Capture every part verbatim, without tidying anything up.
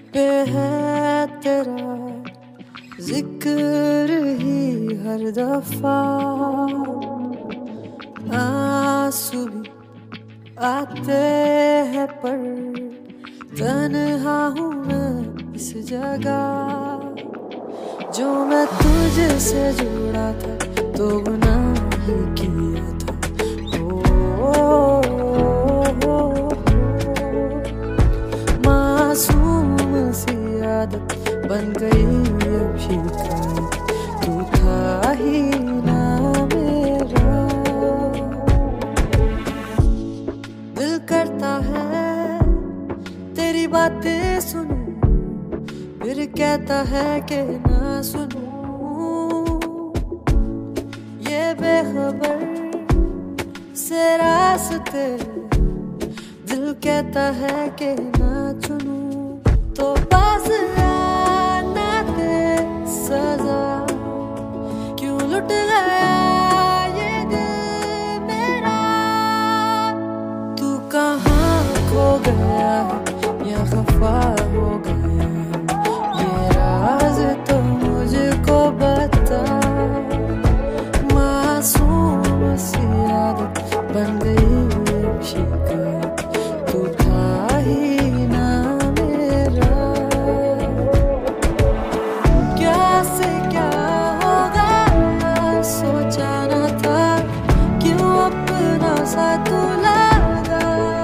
पे है तेरा जिक्र ही हर दफा, आंसू भी आते हैं पर तन्हा हूँ मैं इस जगह। जो मैं तुझसे जुड़ा था तो गुनाह ही किया था। ओ, ओ, ओ, ओ, मासूम सी आदत बन गई अब शिकायत, तू था ही ना मेरा। दिल करता है तेरी बातें सुनूं, फिर कहता है कि ना सुनूं। ये बेखबर से रास्ते दिल कहता है कि ना चुनूं। तो पास आना दे सजा, क्यों लुट गया ये दिल मेरा। तू कहाँ खो गया या खफा हो गया, ये राज तो मुझको बता। मासूम सी आदत बन गई अब शिकायत, तू था ही ना मेरा। क्या से क्या होगा सोचा न था, क्यों अपना सा तू लगा।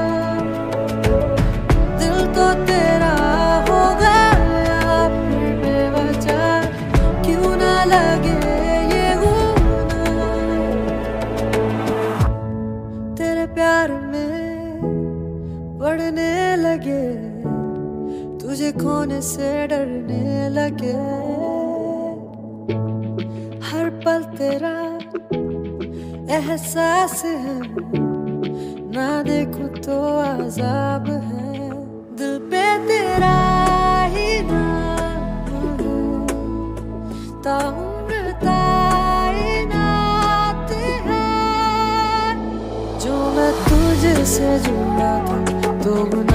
दिल तो तेरा हो गया फिर बेवजह, क्यों ना लगे ये गुनाह। तेरे प्यार में पड़ने लगे, तुझे खोने से डरने लगे। हर पल तेरा एहसास है, ना देखूं तो अज़ाब है। दिल पे तेरा ही नाम है, ताउम्र ताइनात है। जो मैं तुझसे जुड़ा था तो